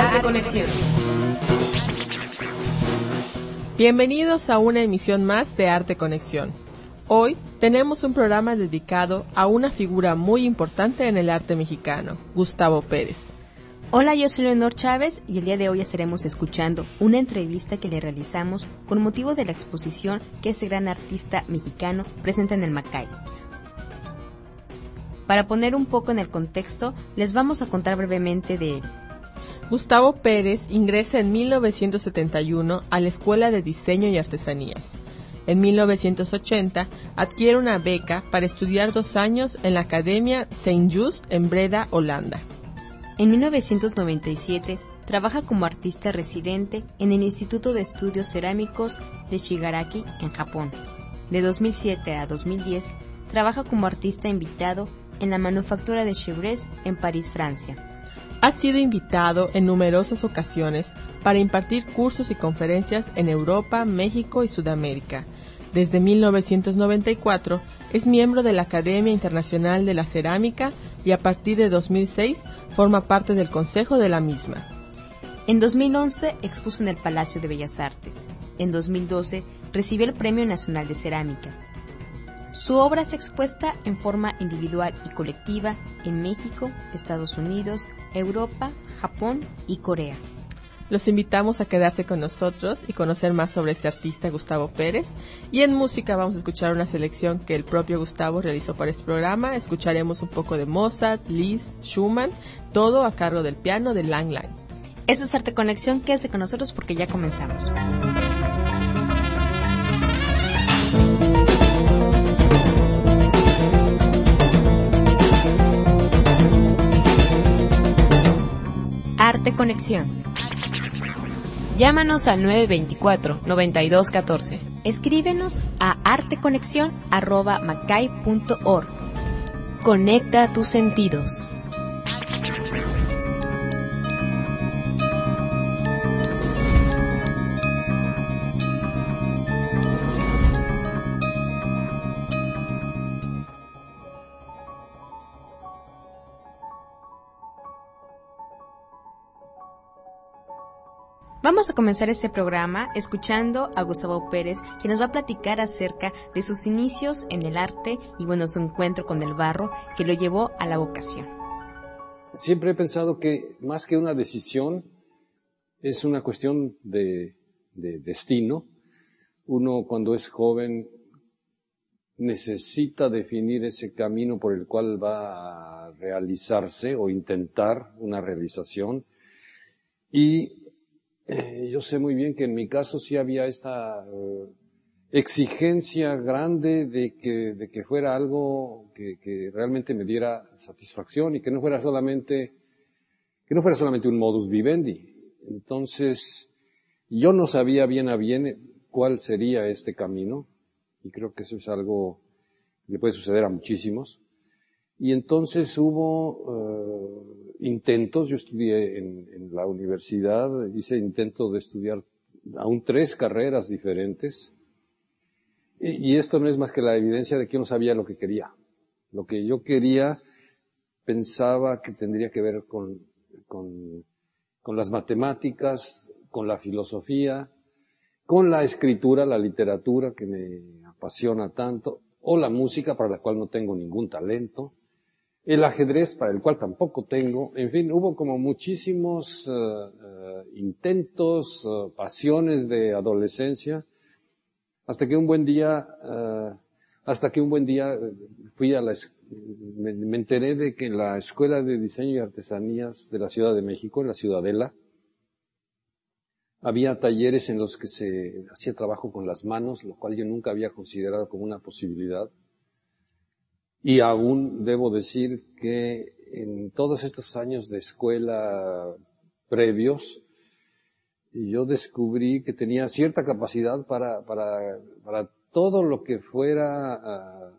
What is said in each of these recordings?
Arte Conexión. Bienvenidos a una emisión más de Arte Conexión. Hoy tenemos un programa dedicado a una figura muy importante en el arte mexicano, Gustavo Pérez. Hola, yo soy Leonor Chávez y el día de hoy estaremos escuchando una entrevista que le realizamos con motivo de la exposición que ese gran artista mexicano presenta en el MACAI. Para poner un poco en el contexto, les vamos a contar brevemente de él. Gustavo Pérez ingresa en 1971 a la Escuela de Diseño y Artesanías. En 1980 adquiere una beca para estudiar 2 años en la Academia Saint-Just en Breda, Holanda. En 1997 trabaja como artista residente en el Instituto de Estudios Cerámicos de Shigaraki, en Japón. De 2007 a 2010 trabaja como artista invitado en la Manufactura de Chevreuse en París, Francia. Ha sido invitado en numerosas ocasiones para impartir cursos y conferencias en Europa, México y Sudamérica. Desde 1994 es miembro de la Academia Internacional de la Cerámica y a partir de 2006 forma parte del consejo de la misma. En 2011 expuso en el Palacio de Bellas Artes. En 2012 recibió el Premio Nacional de Cerámica. Su obra es expuesta en forma individual y colectiva en México, Estados Unidos, Europa, Japón y Corea. Los invitamos a quedarse con nosotros y conocer más sobre este artista Gustavo Pérez. Y en música vamos a escuchar una selección que el propio Gustavo realizó para este programa. Escucharemos un poco de Mozart, Liszt, Schumann, todo a cargo del piano de Lang Lang. Eso es Arte Conexión, quédese con nosotros porque ya comenzamos. Arte Conexión. Llámanos al 924-9214. Escríbenos a arteconexion@macay.org. Conecta tus sentidos. Vamos a comenzar este programa escuchando a Gustavo Pérez, quien nos va a platicar acerca de sus inicios en el arte y su encuentro con el barro que lo llevó a la vocación. Siempre he pensado que más que una decisión es una cuestión de destino. Uno cuando es joven necesita definir ese camino por el cual va a realizarse o intentar una realización y yo sé muy bien que en mi caso sí había esta exigencia grande de que fuera algo que realmente me diera satisfacción y que no fuera solamente un modus vivendi. Entonces, yo no sabía bien a bien cuál sería este camino y creo que eso es algo que le puede suceder a muchísimos. Y entonces hubo intentos, yo estudié en la universidad, hice intentos de estudiar aún 3 carreras diferentes, y esto no es más que la evidencia de que yo no sabía lo que quería. Lo que yo quería pensaba que tendría que ver con las matemáticas, con la filosofía, con la escritura, la literatura que me apasiona tanto, o la música para la cual no tengo ningún talento, el ajedrez para el cual tampoco tengo, en fin, hubo como muchísimos intentos, pasiones de adolescencia, hasta que un buen día me enteré de que en la Escuela de Diseño y Artesanías de la Ciudad de México, en la Ciudadela, había talleres en los que se hacía trabajo con las manos, lo cual yo nunca había considerado como una posibilidad. Y aún debo decir que en todos estos años de escuela previos, yo descubrí que tenía cierta capacidad para todo lo que fuera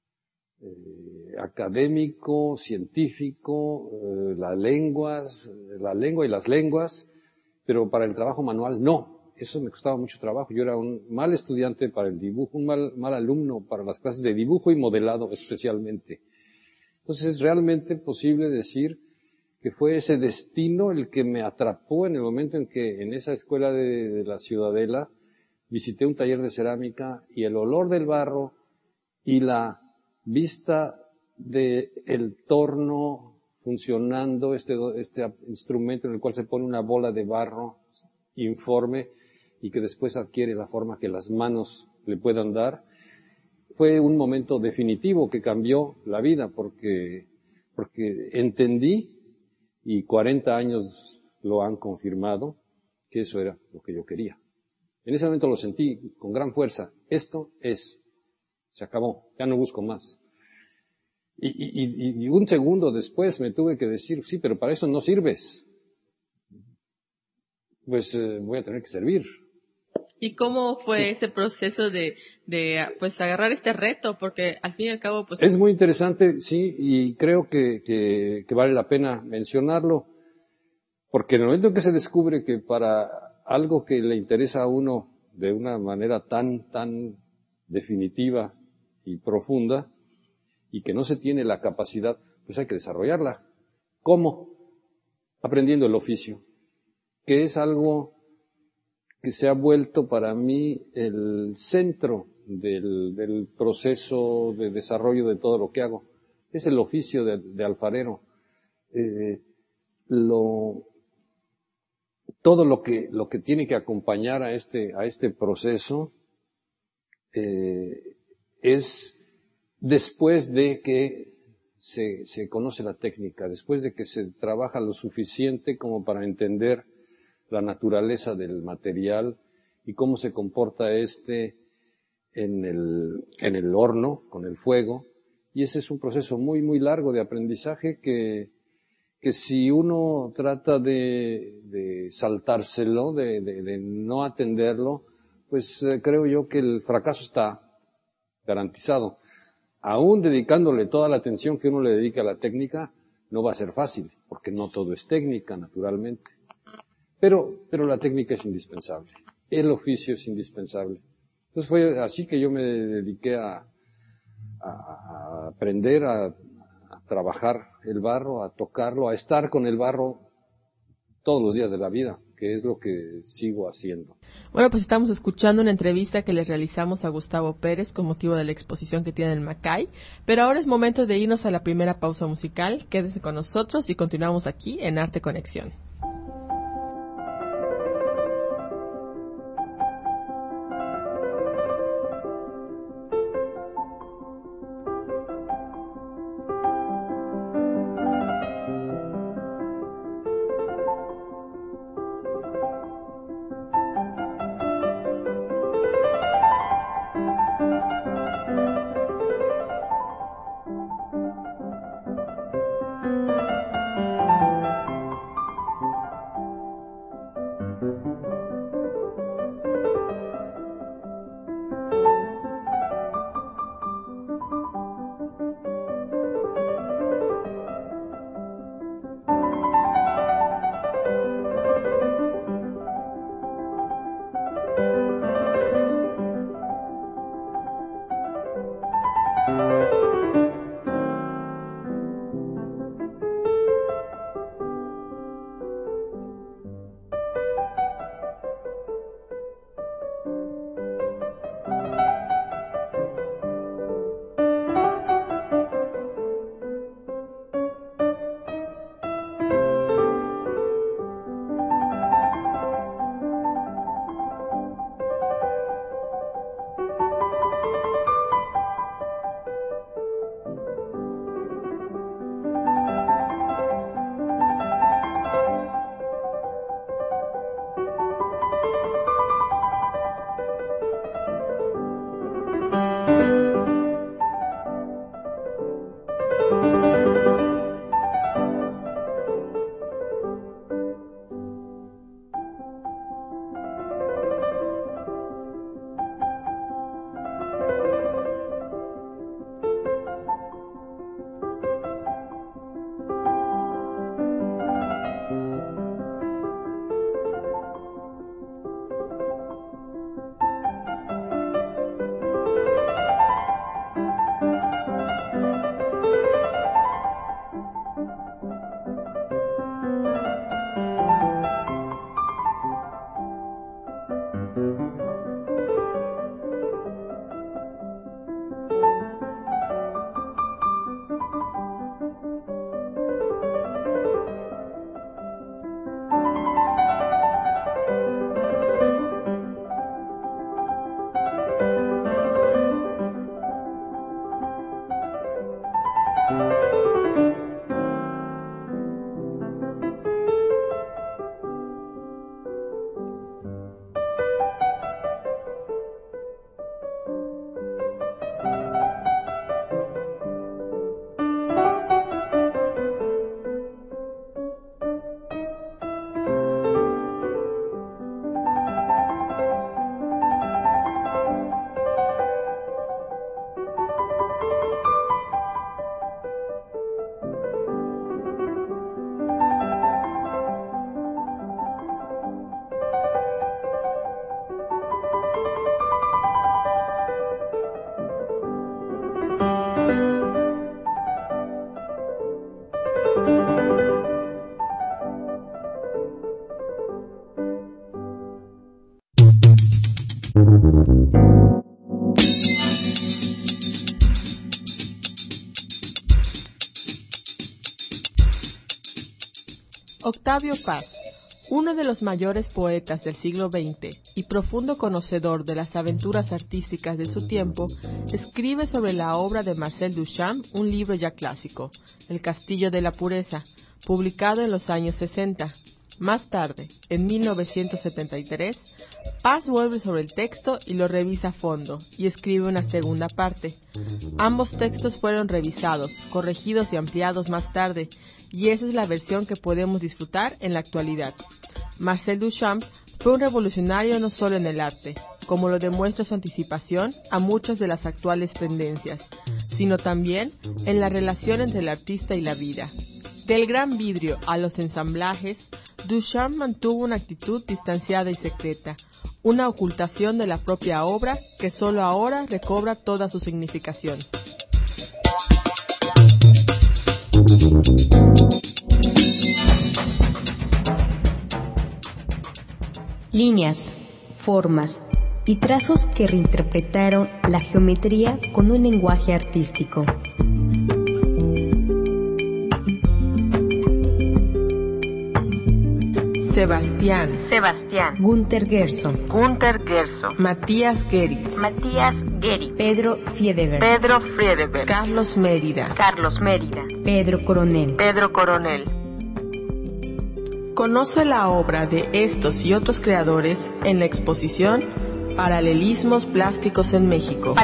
académico, científico, la lengua y las lenguas, pero para el trabajo manual no. Eso me costaba mucho trabajo. Yo era un mal estudiante para el dibujo, un mal alumno para las clases de dibujo y modelado especialmente. Entonces es realmente posible decir que fue ese destino el que me atrapó en el momento en que en esa escuela de la Ciudadela visité un taller de cerámica y el olor del barro y la vista del torno funcionando, este instrumento en el cual se pone una bola de barro informe y que después adquiere la forma que las manos le puedan dar, fue un momento definitivo que cambió la vida porque entendí, y 40 años lo han confirmado, que eso era lo que yo quería. En ese momento lo sentí con gran fuerza. Esto se acabó, ya no busco más. Y un segundo después me tuve que decir, sí, pero para eso no sirves. Pues voy a tener que servir. ¿Y cómo fue ese proceso de pues agarrar este reto? Porque al fin y al cabo, pues... Es muy interesante, sí, y creo que vale la pena mencionarlo, porque en el momento en que se descubre que para algo que le interesa a uno de una manera tan definitiva y profunda, y que no se tiene la capacidad, pues hay que desarrollarla. ¿Cómo? Aprendiendo el oficio, que es algo que se ha vuelto para mí el centro del proceso de desarrollo de todo lo que hago. Es el oficio de alfarero. Todo lo que tiene que acompañar a este proceso es después de que se conoce la técnica, después de que se trabaja lo suficiente como para entender la naturaleza del material y cómo se comporta en el horno, con el fuego. Y ese es un proceso muy largo de aprendizaje que si uno trata de saltárselo, de no atenderlo, pues creo yo que el fracaso está garantizado. Aún dedicándole toda la atención que uno le dedica a la técnica, no va a ser fácil, porque no todo es técnica, naturalmente. Pero la técnica es indispensable. El oficio es indispensable. Entonces fue así que yo me dediqué a aprender a trabajar el barro, a tocarlo, a estar con el barro todos los días de la vida, que es lo que sigo haciendo. Bueno, pues estamos escuchando una entrevista que le realizamos a Gustavo Pérez con motivo de la exposición que tiene en Macay, pero ahora es momento de irnos a la primera pausa musical. Quédese con nosotros y continuamos aquí en Arte Conexión. Octavio Paz, uno de los mayores poetas del siglo XX y profundo conocedor de las aventuras artísticas de su tiempo, escribe sobre la obra de Marcel Duchamp un libro ya clásico, El Castillo de la Pureza, publicado en los años 60. Más tarde, en 1973, Paz vuelve sobre el texto y lo revisa a fondo, y escribe una segunda parte. Ambos textos fueron revisados, corregidos y ampliados más tarde, y esa es la versión que podemos disfrutar en la actualidad. Marcel Duchamp fue un revolucionario no solo en el arte, como lo demuestra su anticipación a muchas de las actuales tendencias, sino también en la relación entre el artista y la vida. Del gran vidrio a los ensamblajes, Duchamp mantuvo una actitud distanciada y secreta, una ocultación de la propia obra que solo ahora recobra toda su significación. Líneas, formas y trazos que reinterpretaron la geometría con un lenguaje artístico. Sebastián, Günter Gerson, Matías Geritz, Pedro Friedeberg, Carlos Mérida, Pedro Coronel. Conoce la obra de estos y otros creadores en la exposición Paralelismos Plásticos en México.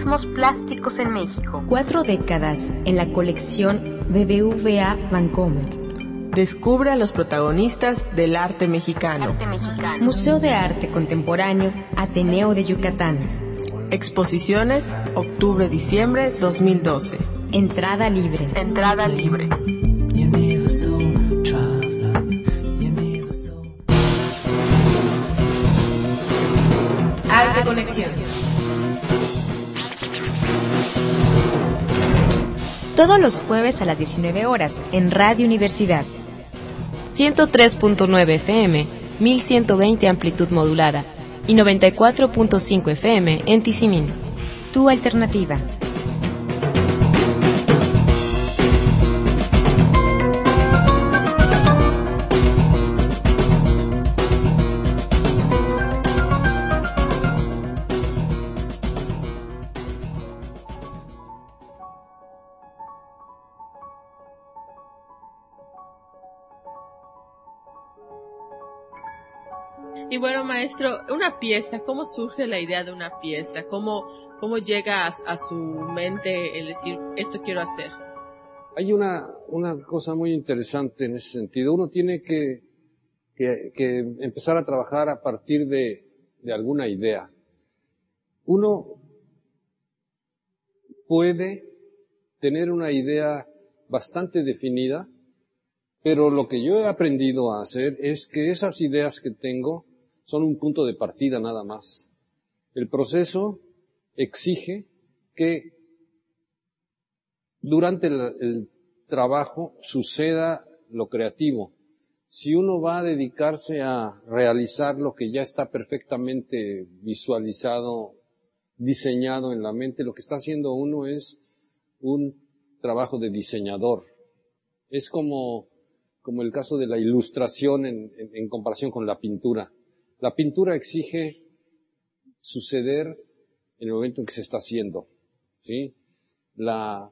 4 décadas en la colección BBVA Vancomer. Descubre a los protagonistas del arte mexicano. Museo de Arte Contemporáneo Ateneo de Yucatán. Exposiciones octubre-diciembre 2012. Entrada libre. Arte Conexión. Todos los jueves a las 19 horas en Radio Universidad. 103.9 FM, 1120 amplitud modulada y 94.5 FM en Tizimín. Tu alternativa. Y bueno, maestro, una pieza, ¿cómo surge la idea de una pieza? ¿Cómo llega a su mente el decir, esto quiero hacer? Hay una cosa muy interesante en ese sentido. Uno tiene que empezar a trabajar a partir de alguna idea. Uno puede tener una idea bastante definida, pero lo que yo he aprendido a hacer es que esas ideas que tengo son un punto de partida nada más. El proceso exige que durante el trabajo suceda lo creativo. Si uno va a dedicarse a realizar lo que ya está perfectamente visualizado, diseñado en la mente, lo que está haciendo uno es un trabajo de diseñador. Es como el caso de la ilustración en comparación con la pintura. La pintura exige suceder en el momento en que se está haciendo, ¿sí? La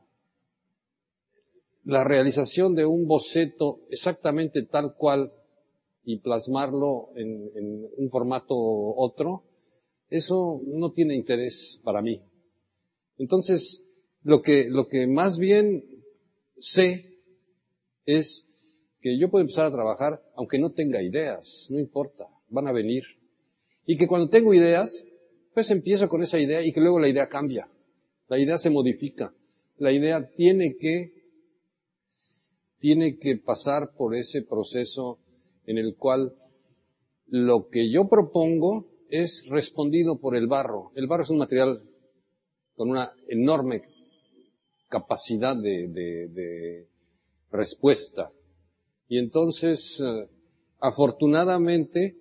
realización de un boceto exactamente tal cual y plasmarlo en un formato otro, eso no tiene interés para mí. Entonces, lo que más bien sé es que yo puedo empezar a trabajar aunque no tenga ideas, no importa, van a venir. Y que cuando tengo ideas, pues empiezo con esa idea y que luego la idea cambia, la idea se modifica, la idea tiene que pasar por ese proceso en el cual lo que yo propongo es respondido por el barro. El barro es un material con una enorme capacidad de respuesta. Y entonces, afortunadamente,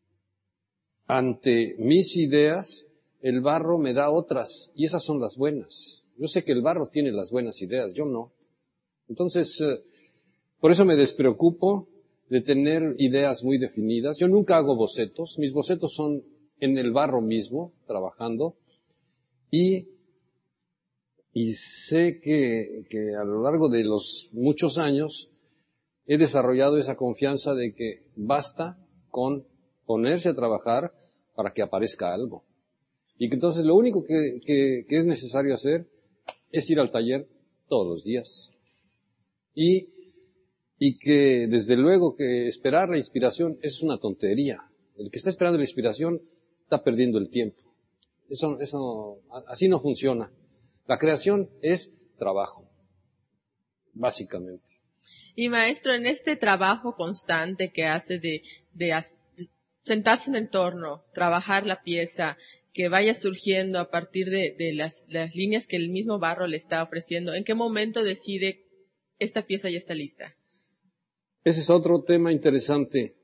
ante mis ideas, el barro me da otras, y esas son las buenas. Yo sé que el barro tiene las buenas ideas, yo no. Entonces, por eso me despreocupo de tener ideas muy definidas. Yo nunca hago bocetos, mis bocetos son en el barro mismo, trabajando, y sé que a lo largo de los muchos años he desarrollado esa confianza de que basta con ponerse a trabajar para que aparezca algo. Y que entonces lo único que es necesario hacer es ir al taller todos los días. Y que desde luego que esperar la inspiración es una tontería. El que está esperando la inspiración está perdiendo el tiempo. Eso así no funciona. La creación es trabajo, básicamente. Y maestro, en este trabajo constante que hace de sentarse en el entorno, trabajar la pieza, que vaya surgiendo a partir de las líneas que el mismo barro le está ofreciendo, ¿en qué momento decide esta pieza ya está lista? Ese es otro tema interesante,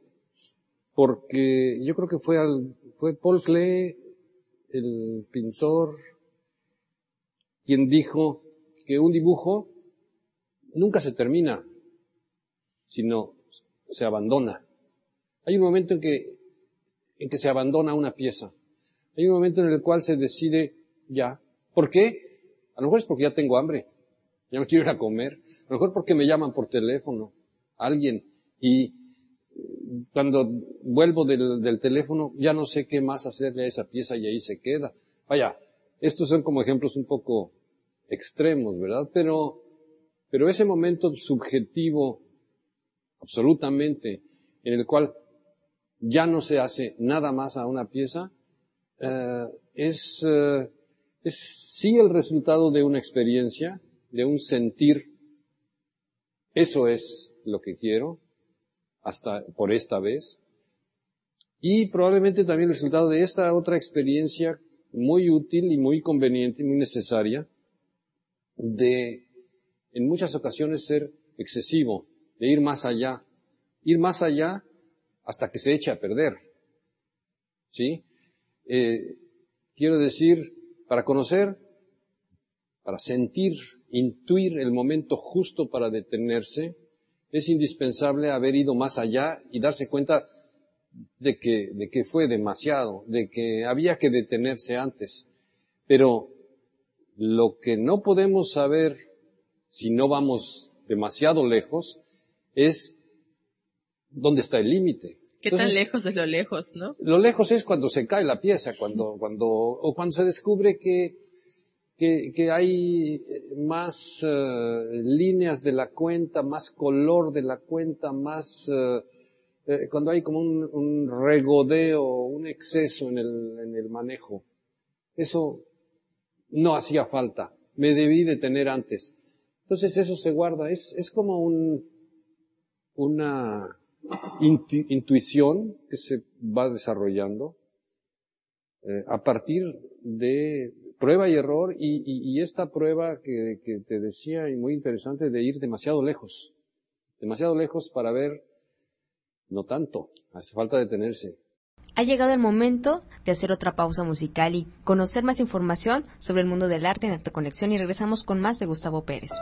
porque yo creo que fue Paul Klee, el pintor, quien dijo que un dibujo nunca se termina, sino se abandona. Hay un momento en que se abandona una pieza. Hay un momento en el cual se decide ya. ¿Por qué? A lo mejor es porque ya tengo hambre, ya me quiero ir a comer. A lo mejor porque me llaman por teléfono alguien y cuando vuelvo del teléfono ya no sé qué más hacerle a esa pieza y ahí se queda. Vaya, estos son como ejemplos un poco extremos, ¿verdad? Pero ese momento subjetivo, absolutamente, en el cual ya no se hace nada más a una pieza, es sí el resultado de una experiencia, de un sentir. Eso es lo que quiero, hasta por esta vez. Y probablemente también el resultado de esta otra experiencia muy útil y muy conveniente y muy necesaria de, en muchas ocasiones, ser excesivo, de ir más allá hasta que se eche a perder. ¿Sí? Quiero decir, para conocer, para sentir, intuir el momento justo para detenerse, es indispensable haber ido más allá y darse cuenta de que fue demasiado, de que había que detenerse antes. Pero lo que no podemos saber si no vamos demasiado lejos es dónde está el límite. ¿Qué tan lejos es lo lejos, no? Lo lejos es cuando se cae la pieza, cuando se descubre que hay más líneas de la cuenta, más color de la cuenta, más cuando hay como un regodeo, un exceso en el manejo. Eso no hacía falta, me debí de tener antes. Entonces eso se guarda, es como una intuición que se va desarrollando a partir de prueba y error y esta prueba que te decía y muy interesante de ir demasiado lejos para ver, no tanto, hace falta detenerse. Ha llegado el momento de hacer otra pausa musical y conocer más información sobre el mundo del arte en Arte Conexión y regresamos con más de Gustavo Pérez.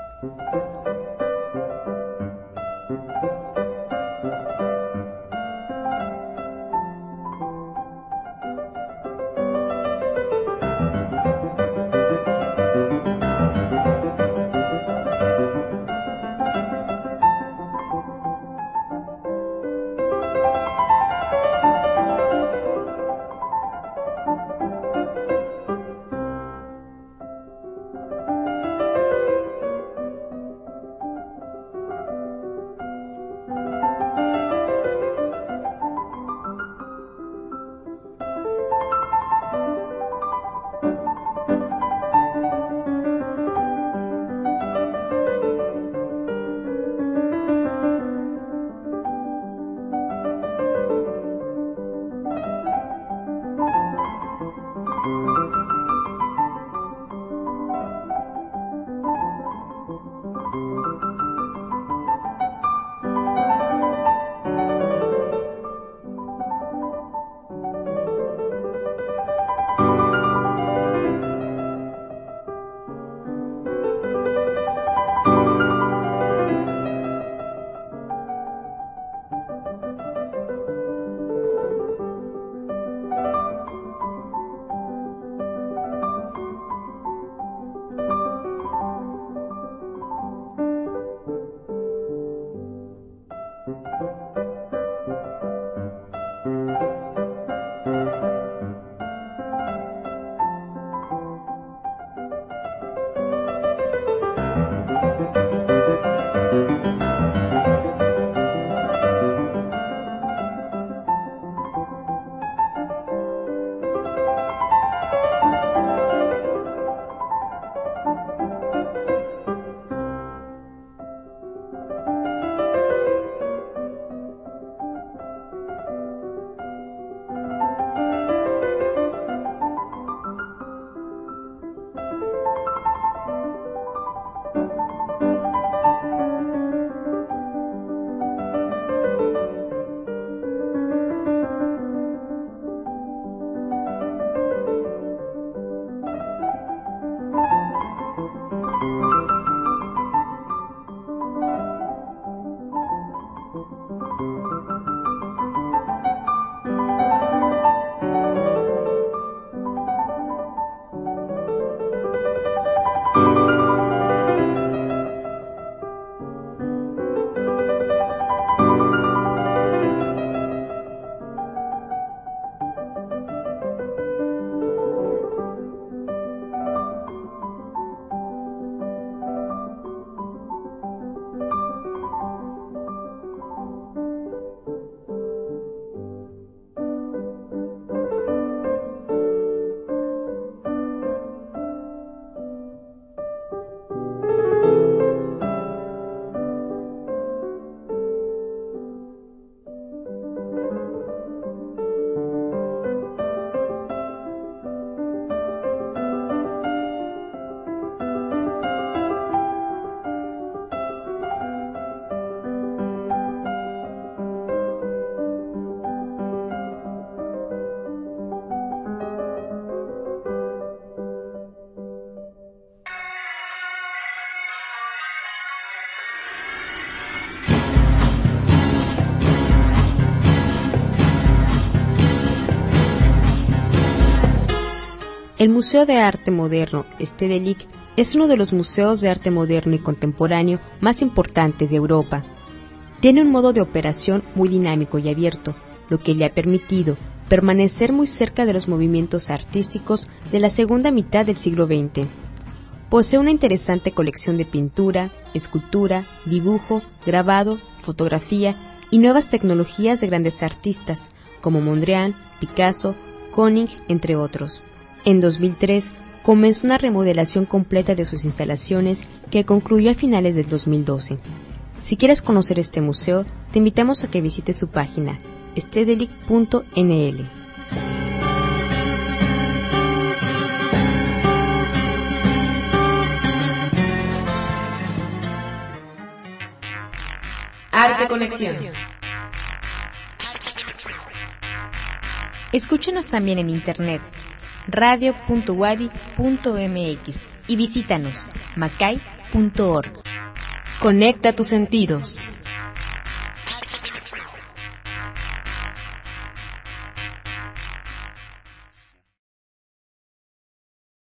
El Museo de Arte Moderno Stedelijk es uno de los museos de arte moderno y contemporáneo más importantes de Europa. Tiene un modo de operación muy dinámico y abierto, lo que le ha permitido permanecer muy cerca de los movimientos artísticos de la segunda mitad del siglo XX. Posee una interesante colección de pintura, escultura, dibujo, grabado, fotografía y nuevas tecnologías de grandes artistas como Mondrian, Picasso, Koenig, entre otros. En 2003 comenzó una remodelación completa de sus instalaciones que concluyó a finales del 2012. Si quieres conocer este museo, te invitamos a que visites su página, stedelijk.nl. Arte Conexión. Escúchanos también en internet, radio.wadi.mx y visítanos, macay.org. Conecta tus sentidos.